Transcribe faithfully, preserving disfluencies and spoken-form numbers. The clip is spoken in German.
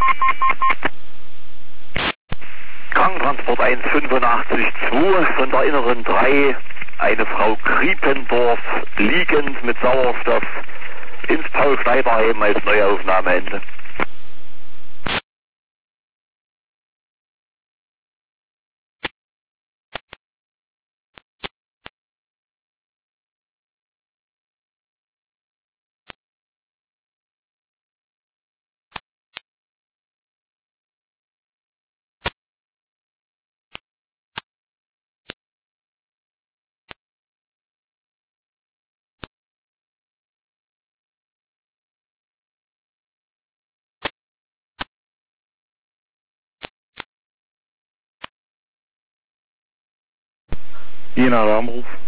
Krankentransport eins fünf acht zwei von der inneren drei, eine Frau Kriependorf liegend mit Sauerstoff ins Paul-Schneider-Heim als Neuaufnahmeende. Jener Alarmruf.